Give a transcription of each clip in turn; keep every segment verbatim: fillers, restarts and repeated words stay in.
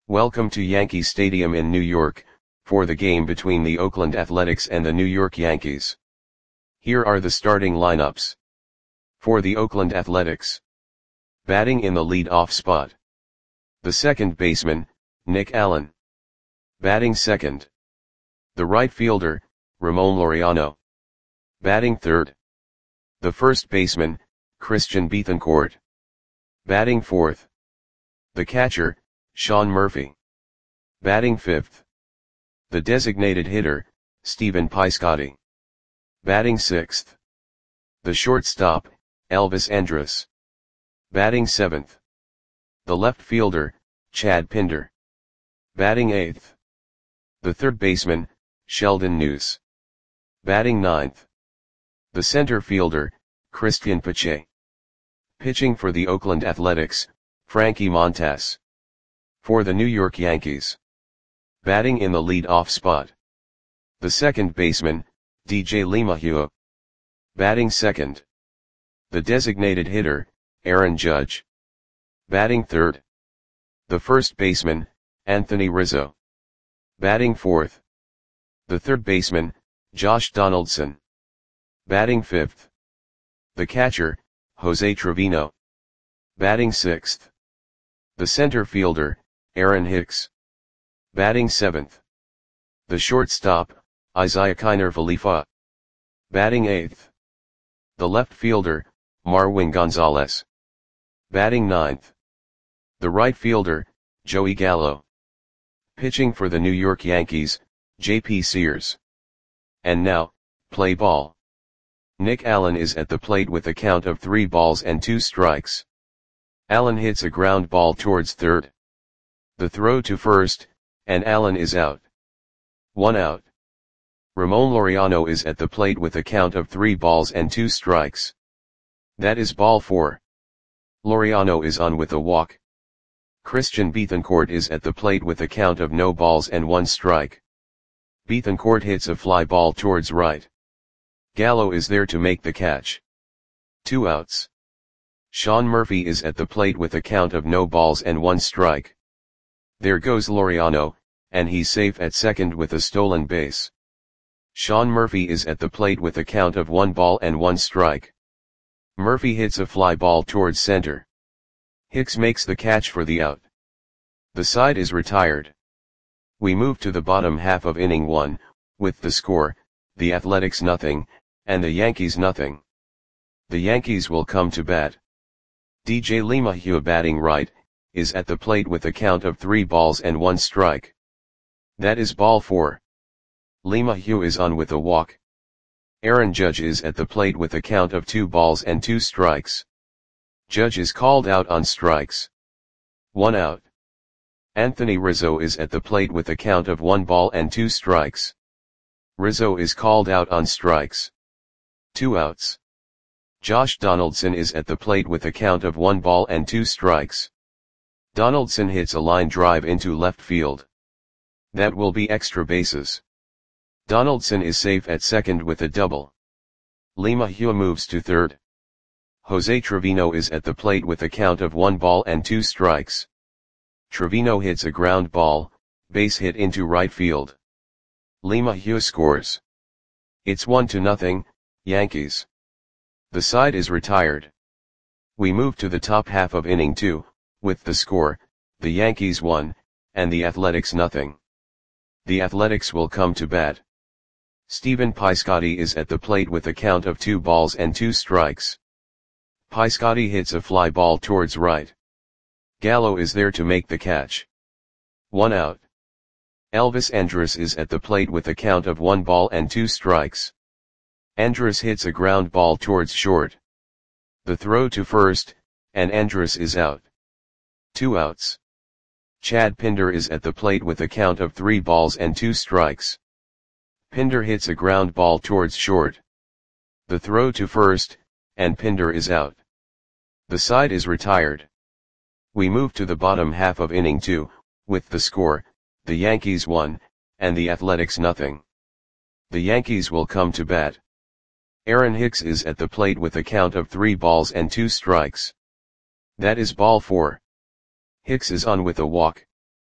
Welcome to Yankee Stadium in New York, for the game between the Oakland Athletics and the New York Yankees. Here are the starting lineups. For the Oakland Athletics. Batting in the lead-off spot. The second baseman, Nick Allen. Batting second. The right fielder, Ramon Laureano. Batting third. The first baseman, Christian Bethancourt. Batting fourth. The catcher, Sean Murphy. Batting fifth. The designated hitter, Stephen Piscotty. Batting sixth. The shortstop, Elvis Andrus. Batting seventh. The left fielder, Chad Pinder. Batting eighth. The third baseman, Sheldon Neuse. Batting ninth. The center fielder, Christian Pache. Pitching for the Oakland Athletics, Frankie Montas. For the New York Yankees. Batting in the lead-off spot. The second baseman, D J LeMahieu. Batting second. The designated hitter, Aaron Judge. Batting third. The first baseman, Anthony Rizzo. Batting fourth. The third baseman, Josh Donaldson. Batting fifth. The catcher, Jose Trevino. Batting sixth. The center fielder, Aaron Hicks. Batting seventh. The shortstop, Isaiah Kiner Falefa. Batting eighth. The left fielder, Marwin Gonzalez. Batting ninth. The right fielder, Joey Gallo. Pitching for the New York Yankees, J P Sears. And now, play ball. Nick Allen is at the plate with a count of three balls and two strikes. Allen hits a ground ball towards third. The throw to first, and Allen is out. One out. Ramon Laureano is at the plate with a count of three balls and two strikes. That is ball four. Laureano is on with a walk. Christian Bethancourt is at the plate with a count of no balls and one strike. Bethancourt hits a fly ball towards right. Gallo is there to make the catch. Two outs. Sean Murphy is at the plate with a count of no balls and one strike. There goes Laureano, and he's safe at second with a stolen base. Sean Murphy is at the plate with a count of one ball and one strike. Murphy hits a fly ball towards center. Hicks makes the catch for the out. The side is retired. We move to the bottom half of inning one, with the score, the Athletics nothing, and the Yankees nothing. The Yankees will come to bat. D J LeMahieu batting right, is at the plate with a count of three balls and one strike. That is ball four. LeMahieu is on with a walk. Aaron Judge is at the plate with a count of two balls and two strikes. Judge is called out on strikes. One out. Anthony Rizzo is at the plate with a count of one ball and two strikes. Rizzo is called out on strikes. Two outs. Josh Donaldson is at the plate with a count of one ball and two strikes. Donaldson hits a line drive into left field. That will be extra bases. Donaldson is safe at second with a double. LeMahieu moves to third. Jose Trevino is at the plate with a count of one ball and two strikes. Trevino hits a ground ball, base hit into right field. LeMahieu scores. It's one to nothing, Yankees. The side is retired. We move to the top half of inning two, with the score, the Yankees one, and the Athletics nothing. The Athletics will come to bat. Stephen Piscotty is at the plate with a count of two balls and two strikes. Piscotty hits a fly ball towards right. Gallo is there to make the catch. One out. Elvis Andrus is at the plate with a count of one ball and two strikes. Andrus hits a ground ball towards short. The throw to first, and Andrus is out. Two outs. Chad Pinder is at the plate with a count of three balls and two strikes. Pinder hits a ground ball towards short. The throw to first, and Pinder is out. The side is retired. We move to the bottom half of inning two, with the score, the Yankees one, and the Athletics nothing. The Yankees will come to bat. Aaron Hicks is at the plate with a count of three balls and two strikes. That is ball four. Hicks is on with a walk.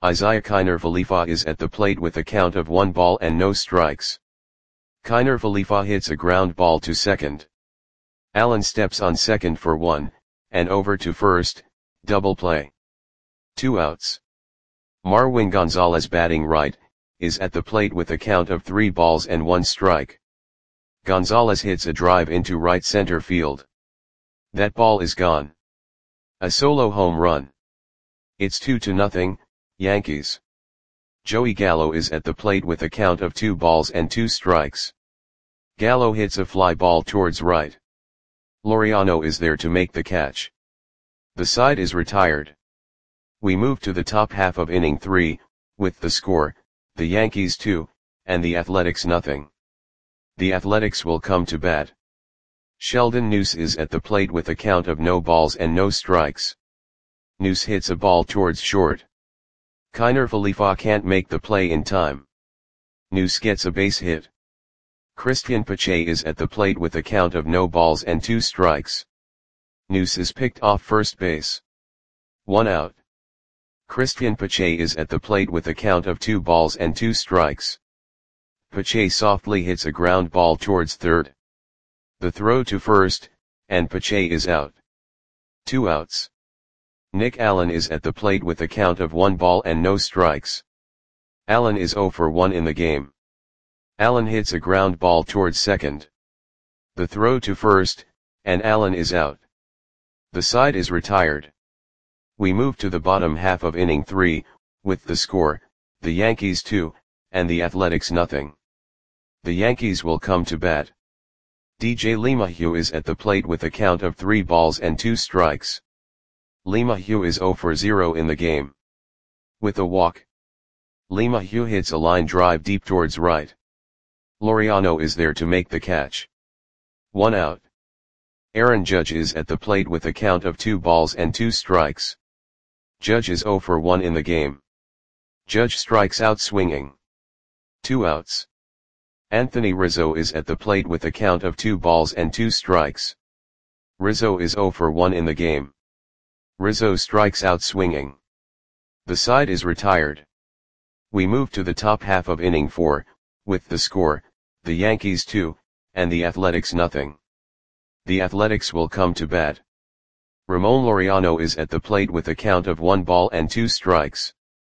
Isaiah Kiner Khalifa is at the plate with a count of one ball and no strikes. Kiner Khalifa hits a ground ball to second. Allen steps on second for one, and over to first, double play. Two outs. Marwin Gonzalez batting right, is at the plate with a count of three balls and one strike. Gonzalez hits a drive into right center field. That ball is gone. A solo home run. It's two to nothing, Yankees. Joey Gallo is at the plate with a count of two balls and two strikes. Gallo hits a fly ball towards right. Laureano is there to make the catch. The side is retired. We move to the top half of inning three, with the score, the Yankees two, and the Athletics nothing. The Athletics will come to bat. Sheldon Neuse is at the plate with a count of no balls and no strikes. Neuse hits a ball towards short. Kiner Khalifa can't make the play in time. Neuse gets a base hit. Christian Pache is at the plate with a count of no balls and two strikes. Neuse is picked off first base. One out. Christian Pache is at the plate with a count of two balls and two strikes. Pache softly hits a ground ball towards third. The throw to first, and Pache is out. Two outs. Nick Allen is at the plate with a count of one ball and no strikes. Allen is zero for one in the game. Allen hits a ground ball towards second. The throw to first, and Allen is out. The side is retired. We move to the bottom half of inning three, with the score, the Yankees two, and the Athletics nothing. The Yankees will come to bat. D J LeMahieu is at the plate with a count of three balls and two strikes. LeMahieu is zero for zero in the game. With a walk. LeMahieu hits a line drive deep towards right. Laureano is there to make the catch. One out. Aaron Judge is at the plate with a count of two balls and two strikes. Judge is zero for one in the game. Judge strikes out swinging. Two outs. Anthony Rizzo is at the plate with a count of two balls and two strikes. Rizzo is zero for one in the game. Rizzo strikes out swinging. The side is retired. We move to the top half of inning four, with the score, the Yankees two, and the Athletics nothing. The Athletics will come to bat. Ramon Laureano is at the plate with a count of one ball and two strikes.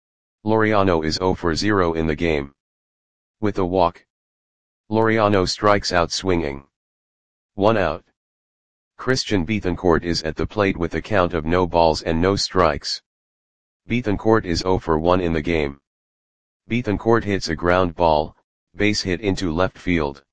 Laureano is zero for zero in the game. With a walk. Laureano strikes out swinging. One out. Christian Bethancourt is at the plate with a count of no balls and no strikes. Bethancourt is zero for one in the game. Bethancourt hits a ground ball, base hit into left field.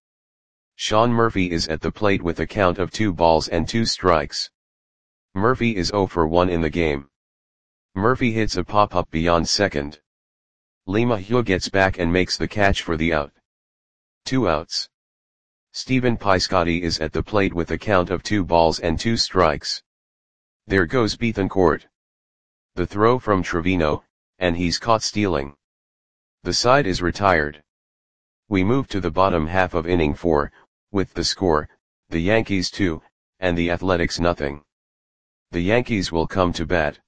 Sean Murphy is at the plate with a count of two balls and two strikes. Murphy is zero for one in the game. Murphy hits a pop-up beyond second. LeMahieu gets back and makes the catch for the out. Two outs. Stephen Piscotty is at the plate with a count of two balls and two strikes. There goes Bethancourt. The throw from Trevino, and he's caught stealing. The side is retired. We move to the bottom half of inning four, with the score, the Yankees two, and the Athletics nothing. The Yankees will come to bat.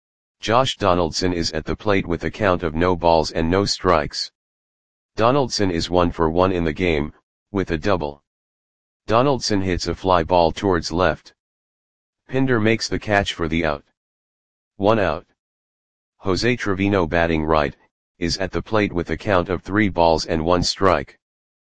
Josh Donaldson is at the plate with a count of no balls and no strikes. Donaldson is one for one in the game, with a double. Donaldson hits a fly ball towards left. Pinder makes the catch for the out. One out. Jose Trevino batting right, is at the plate with a count of three balls and one strike.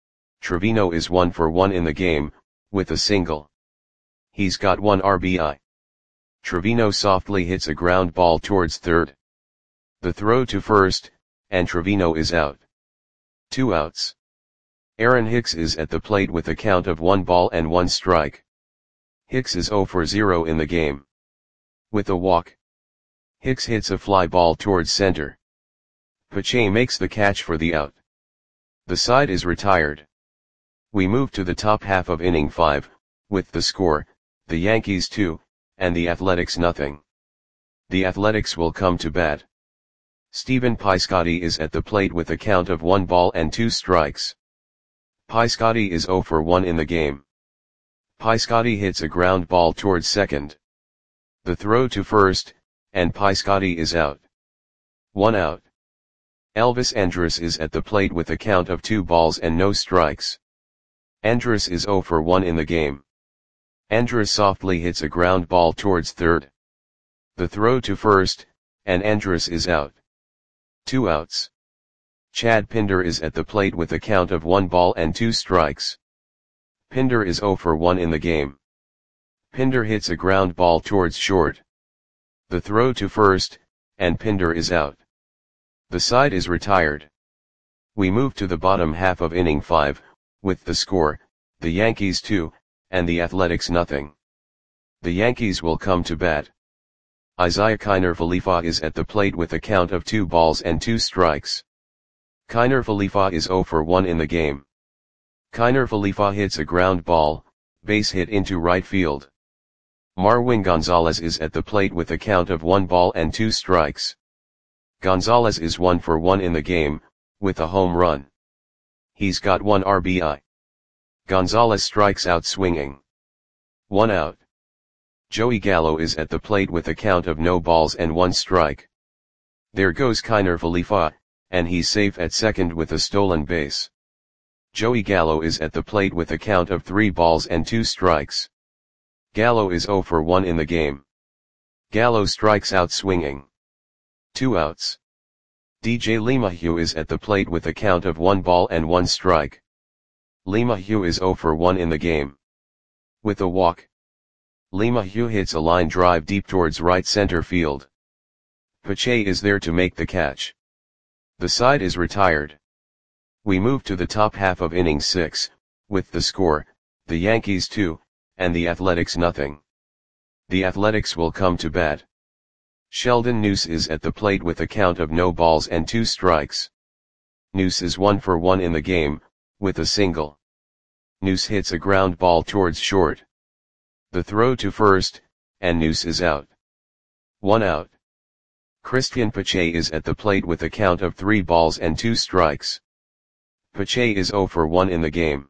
Trevino is one for one in the game, with a single. He's got one R B I. Trevino softly hits a ground ball towards third. The throw to first, and Trevino is out. Two outs. Aaron Hicks is at the plate with a count of one ball and one strike. Hicks is zero for zero in the game. With a walk. Hicks hits a fly ball towards center. Pache makes the catch for the out. The side is retired. We move to the top half of inning five, with the score, the Yankees two, and the Athletics nothing. The Athletics will come to bat. Stephen Piscotty is at the plate with a count of one ball and two strikes. Piscotty is zero for one in the game. Piscotty hits a ground ball towards second. The throw to first, and Piscotty is out. One out. Elvis Andrus is at the plate with a count of two balls and no strikes. Andrus is zero for one in the game. Andrus softly hits a ground ball towards third. The throw to first, and Andrus is out. Two outs. Chad Pinder is at the plate with a count of one ball and two strikes. Pinder is zero for one in the game. Pinder hits a ground ball towards short. The throw to first, and Pinder is out. The side is retired. We move to the bottom half of inning five, with the score, the Yankees two, and the Athletics nothing. The Yankees will come to bat. Isiah Kiner Falefa is at the plate with a count of two balls and two strikes. Kiner Falefa is zero for one in the game. Kiner Falefa hits a ground ball, base hit into right field. Marwin Gonzalez is at the plate with a count of one ball and two strikes. Gonzalez is one for one in the game, with a home run. He's got one R B I. Gonzalez strikes out swinging. One out. Joey Gallo is at the plate with a count of no balls and one strike. There goes Kiner Falefa, and he's safe at second with a stolen base. Joey Gallo is at the plate with a count of three balls and two strikes. Gallo is zero for one in the game. Gallo strikes out swinging. Two outs. D J LeMahieu is at the plate with a count of one ball and one strike. LeMahieu is zero for one in the game. With a walk. LeMahieu hits a line drive deep towards right center field. Pache is there to make the catch. The side is retired. We move to the top half of inning six, with the score, the Yankees two, and the Athletics nothing. The Athletics will come to bat. Sheldon Neuse is at the plate with a count of no balls and two strikes. Neuse is one for one in the game, with a single. Neuse hits a ground ball towards short. The throw to first, and Neuse is out. One out. Christian Pache is at the plate with a count of three balls and two strikes. Pache is zero for one in the game.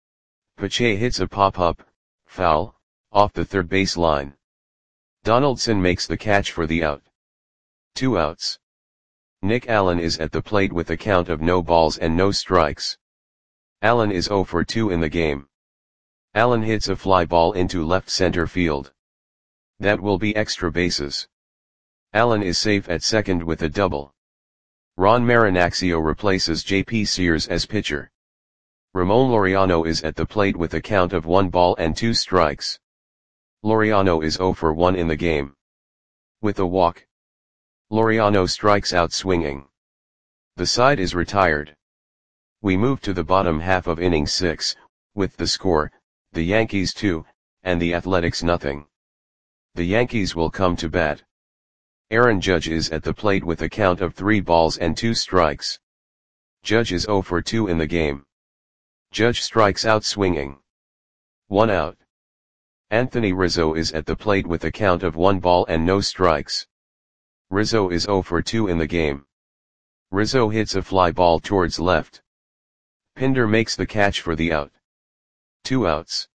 Pache hits a pop-up, foul, off the third base line. Donaldson makes the catch for the out. Two outs. Nick Allen is at the plate with a count of no balls and no strikes. Allen is zero for two in the game. Allen hits a fly ball into left center field. That will be extra bases. Allen is safe at second with a double. Ron Marinaccio replaces J P Sears as pitcher. Ramon Laureano is at the plate with a count of one ball and two strikes. Laureano is zero for one in the game. With a walk. Laureano strikes out swinging. The side is retired. We move to the bottom half of inning six, with the score, the Yankees two, and the Athletics nothing. The Yankees will come to bat. Aaron Judge is at the plate with a count of three balls and two strikes. Judge is zero for two in the game. Judge strikes out swinging. One out. Anthony Rizzo is at the plate with a count of one ball and no strikes. Rizzo is zero for two in the game. Rizzo hits a fly ball towards left. Pinder makes the catch for the out. Two outs.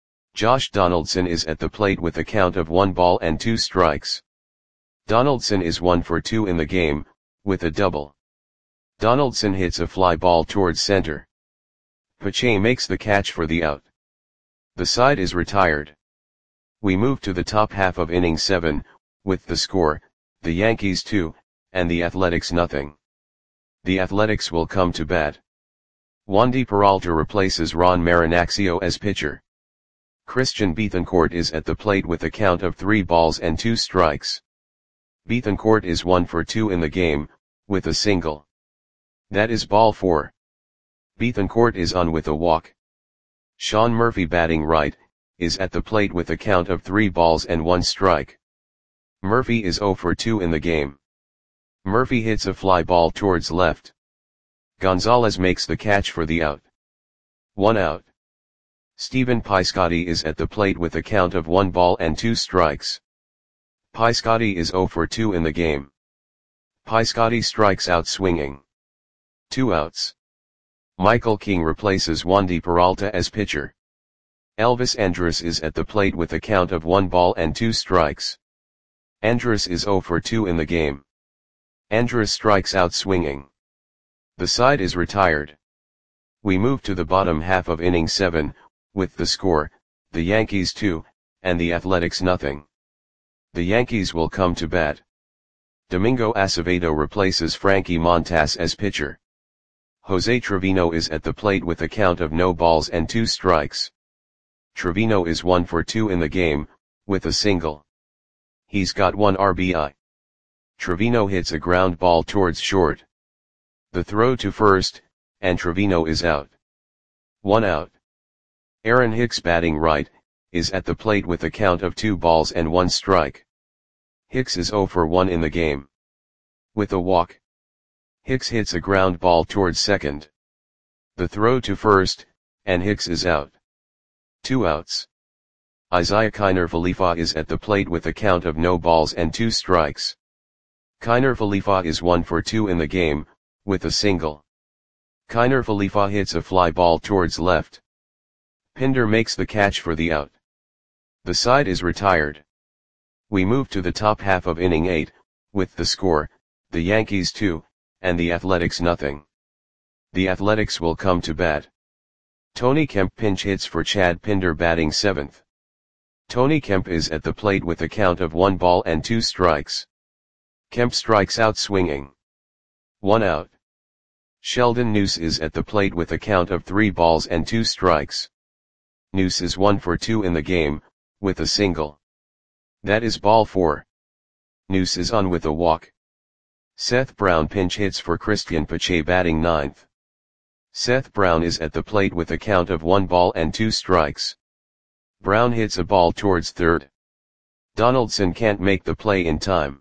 Josh Donaldson is at the plate with a count of one ball and two strikes. Donaldson is one for two in the game, with a double. Donaldson hits a fly ball towards center. Pache makes the catch for the out. The side is retired. We move to the top half of inning seven, with the score, the Yankees two, and the Athletics nothing. The Athletics will come to bat. Wandy Peralta replaces Ron Marinaccio as pitcher. Christian Bethancourt is at the plate with a count of three balls and two strikes. Bethancourt is one for two in the game, with a single. That is ball four. Bethancourt is on with a walk. Sean Murphy, batting right, is at the plate with a count of three balls and one strike. Murphy is zero for two in the game. Murphy hits a fly ball towards left. Gonzalez makes the catch for the out. One out. Stephen Piscotty is at the plate with a count of one ball and two strikes. Piscotty is zero for two in the game. Piscotty strikes out swinging. Two outs. Michael King replaces Wandy Peralta as pitcher. Elvis Andrus is at the plate with a count of one ball and two strikes. Andrus is zero for two in the game. Andrus strikes out swinging. The side is retired. We move to the bottom half of inning seven, with the score, the Yankees two, and the Athletics nothing. The Yankees will come to bat. Domingo Acevedo replaces Frankie Montas as pitcher. Jose Trevino is at the plate with a count of no balls and two strikes. Trevino is one for two in the game, with a single. He's got one R B I. Trevino hits a ground ball towards short. The throw to first, and Trevino is out. One out. Aaron Hicks, batting right, is at the plate with a count of two balls and one strike. Hicks is zero for one in the game. With a walk. Hicks hits a ground ball towards second. The throw to first, and Hicks is out. Two outs. Isiah Kiner Falefa is at the plate with a count of no balls and two strikes. Kiner Falefa is one for two in the game, with a single. Kiner Falefa hits a fly ball towards left. Pinder makes the catch for the out. The side is retired. We move to the top half of inning eight, with the score, the Yankees two, and the Athletics nothing. The Athletics will come to bat. Tony Kemp pinch hits for Chad Pinder, batting seventh. Tony Kemp is at the plate with a count of one ball and two strikes. Kemp strikes out swinging. One out. Sheldon Neuse is at the plate with a count of three balls and two strikes. Neuse is one for two in the game, with a single. That is ball four. Neuse is on with a walk. Seth Brown pinch hits for Christian Pache, batting ninth. Seth Brown is at the plate with a count of one ball and two strikes. Brown hits a ball towards third. Donaldson can't make the play in time.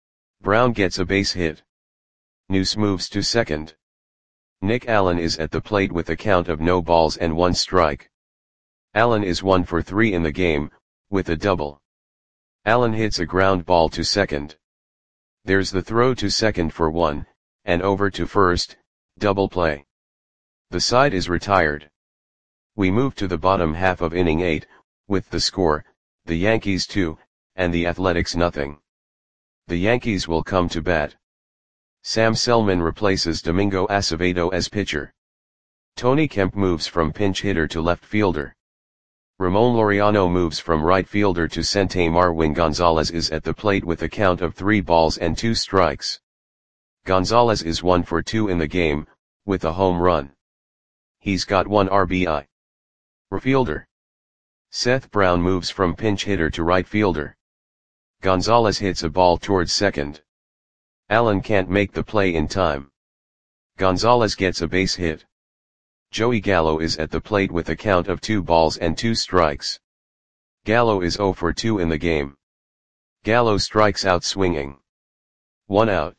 Brown gets a base hit. Neuse moves to second. Nick Allen is at the plate with a count of no balls and one strike. Allen is one for three in the game, with a double. Allen hits a ground ball to second. There's the throw to second for one, and over to first, double play. The side is retired. We move to the bottom half of inning eight, with the score, the Yankees two, and the Athletics nothing. The Yankees will come to bat. Sam Selman replaces Domingo Acevedo as pitcher. Tony Kemp moves from pinch hitter to left fielder. Ramon Laureano moves from right fielder to center. Marwin Gonzalez is at the plate with a count of three balls and two strikes. Gonzalez is one for two in the game, with a home run. He's got one R B I. Refielder. Seth Brown moves from pinch hitter to right fielder. Gonzalez hits a ball towards second. Allen can't make the play in time. Gonzalez gets a base hit. Joey Gallo is at the plate with a count of two balls and two strikes. Gallo is zero for two in the game. Gallo strikes out swinging. One out.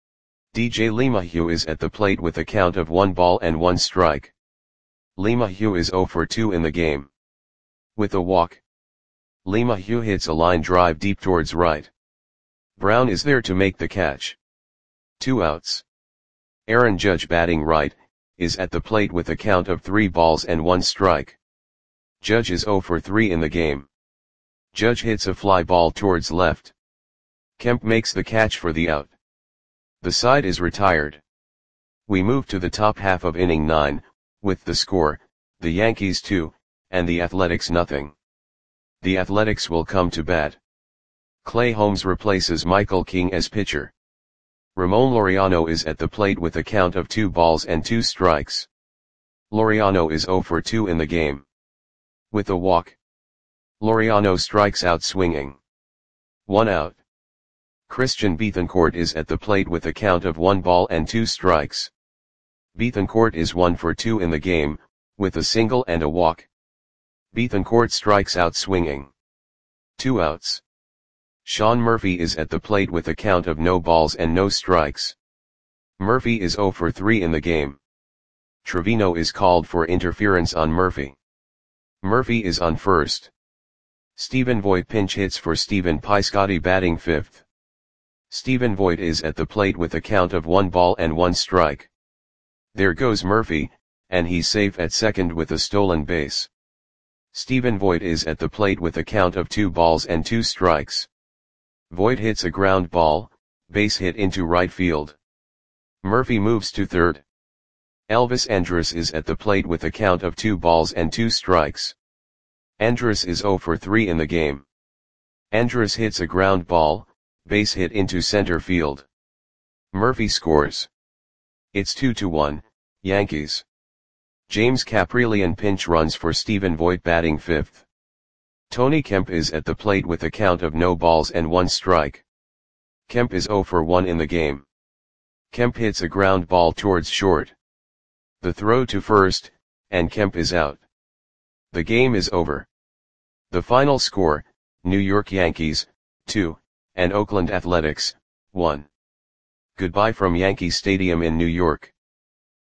D J LeMahieu is at the plate with a count of one ball and one strike. LeMahieu is zero for two in the game. With a walk. LeMahieu hits a line drive deep towards right. Brown is there to make the catch. Two outs. Aaron Judge, batting right, is at the plate with a count of three balls and one strike. Judge is zero for three in the game. Judge hits a fly ball towards left. Kemp makes the catch for the out. The side is retired. We move to the top half of inning nine, with the score, the Yankees two, and the Athletics nothing. The Athletics will come to bat. Clay Holmes replaces Michael King as pitcher. Ramon Laureano is at the plate with a count of two balls and two strikes. Laureano is zero for two in the game. With a walk. Laureano strikes out swinging. One out. Christian Bethancourt is at the plate with a count of one ball and two strikes. Bethancourt is one for two in the game, with a single and a walk. Bethancourt strikes out swinging. Two outs. Sean Murphy is at the plate with a count of no balls and no strikes. Murphy is zero for three in the game. Trevino is called for interference on Murphy. Murphy is on first. Stephen Voigt pinch hits for Stephen Piscotty, batting fifth. Stephen Voigt is at the plate with a count of one ball and one strike. There goes Murphy, and he's safe at second with a stolen base. Stephen Voigt is at the plate with a count of two balls and two strikes. Voigt hits a ground ball, base hit into right field. Murphy moves to third. Elvis Andrus is at the plate with a count of two balls and two strikes. Andrus is zero for three in the game. Andrus hits a ground ball, base hit into center field. Murphy scores. It's two to one, Yankees. James Kaprielian pinch runs for Stephen Vogt batting fifth. Tony Kemp is at the plate with a count of no balls and one strike. Kemp is zero for one in the game. Kemp hits a ground ball towards short. The throw to first, and Kemp is out. The game is over. The final score, New York Yankees, two, and Oakland Athletics, one. Goodbye from Yankee Stadium in New York.